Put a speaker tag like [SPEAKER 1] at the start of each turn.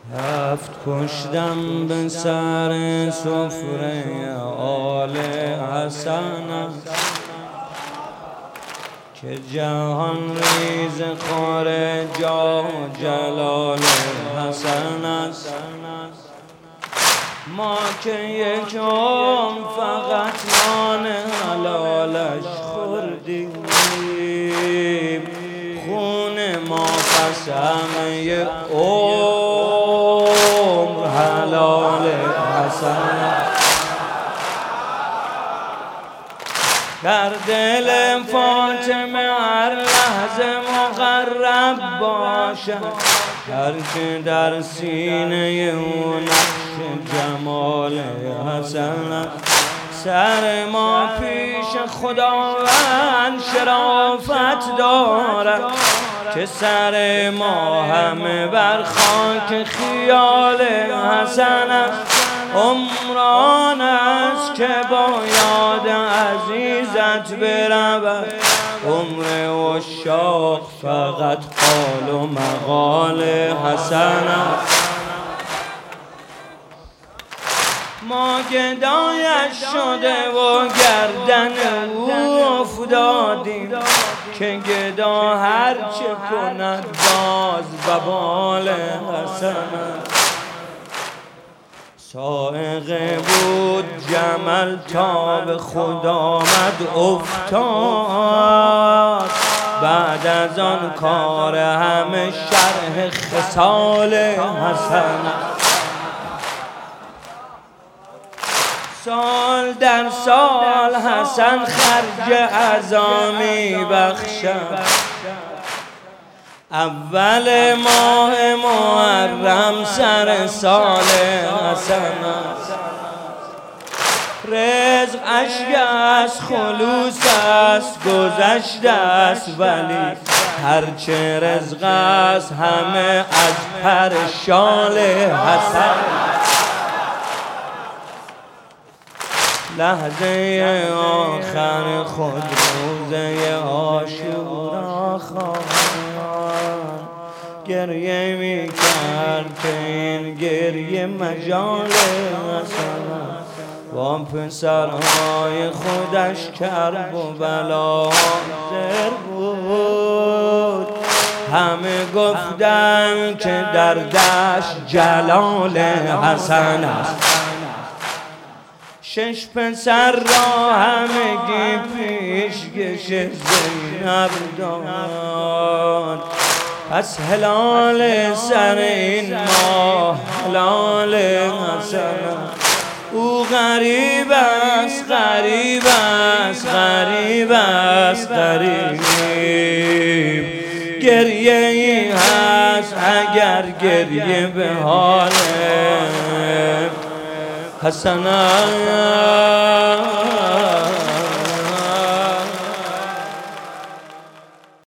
[SPEAKER 1] هفت پشتم به سر سفره آل حسن است که جهان ریز خور جاه جلال حسن است. ما که یک فقط نان حلالش خوردیم، خون ما قسمه عمر حلال حسن است. در دل فاطمه هر لحظه مقرب باشد، هر که در سینه او نقش جمال حسن است. سر ما پیش خداوند شرافت دارد که سر ما همه بر خاک خیال حسن است. عمران است که با یاد عزیزت برود، عمر عشاق فقط قال و مقال حسن است. ما گدایش شده و گردن او افتادیم که گدا هرچه کند باز وبال حسن است. سائقه بود جمل تا به خود آمد افتاد، بعد از آن کار همه شرح خصال حسن است. سال در سال حسن خرج عزا می بخشد، اول ماه محرم سر سال حسن است. رزق اشک است، خلوص است، گذشته است، ولی هرچه رزق است همه از پرشال حسن. لحظه آخر خود روزه عاشورا خواهد گریه می کرد که این گریه مجال حسن است. با پسرهای خودش کرب و بلا حاضر بود، همه گفتن که در دشت جلال حسن است. شش پسر را همگی پیشکش زینب داد، پس هلال سر این ماه هلال حسن است. او غریب است، غریب است، غریب است، غریب، گریه ای هست اگر گریه به حال حسن است.